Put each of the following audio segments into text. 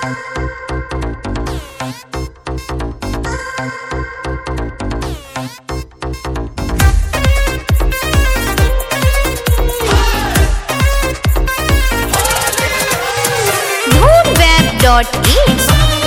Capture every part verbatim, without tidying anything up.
Dot in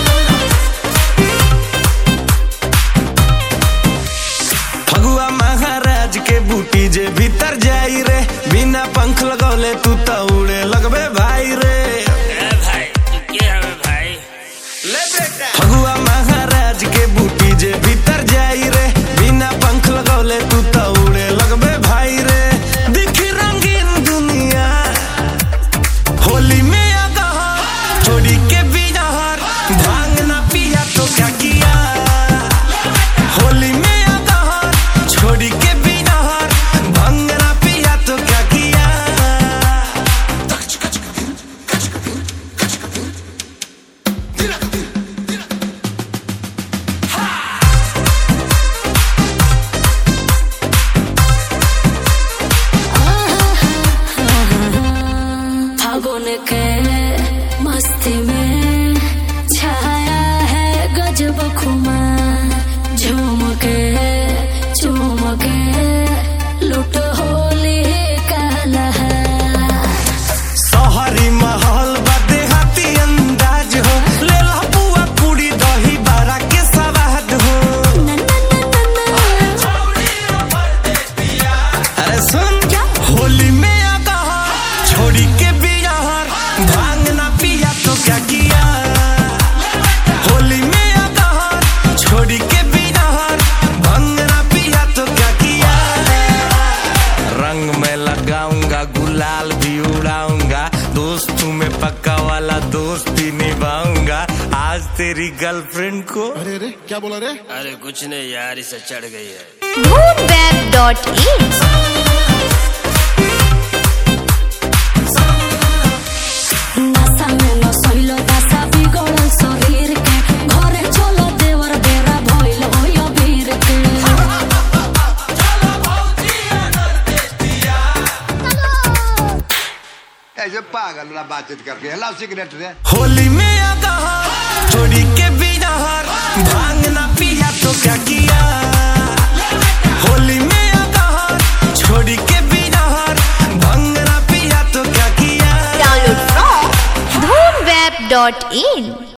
Phagua महाराज के बूटी जे भीतर जाई रे, बिना पंख लगौले तू तो उड़े लगबे भाई रे। ए भाई तू के हवे भाई? ले बेटा फगुआ महाराज के बूटी जे भीतर जाई रे, बिना पंख लगौले तू तो उड़े लगबे भाई रे। दिख रंगीन दुनिया होली में आ गहा, छोड़ी के बिजहर भांग ना पिया तो क्या किया। होली में आ गहा, छोड़ी के बिजहर भांग ना पिया तो क्या किया। फागुन के मस्ती में छाया है गजब खुमार, झूम के झूम के लुट होली का लहर। शहरी माहौल बा देहाती अंदाज हो, ले ला बुआ पूरी दही बारा के सवाद हो। अरे सुन क्या होली में आ गहा, छोड़ी के बिजहर भांग ना पिया तो क्या किया। होली में आ गहा, छोड़ी के बिजहर भांग ना पिया तो क्या किया। रंग में लगाऊंगा गुलाल भी उड़ाऊंगा, दोस्तों में पक्का वाला दोस्ती निभाऊंगा। आज तेरी गर्लफ्रेंड को अरे अरे क्या बोला रे? अरे कुछ नहीं यार, इसे चढ़ गई है। धूम वेब डॉट इन नशा में न सहिलो दशा बिगड़ल शरीर के, घरे चलो देवर बेरा भइल होय वीर के। ऐसे पागल वाला बातचीत करके लाओ सिगरेट रे। होली में आ गहा, छोड़ी के बिजहर भांग ना पिया तो क्या किया। होली में आ गहा, छोड़ी के बिजहर भांग ना पिया तो क्या किया। Download from Dhoom web dot in.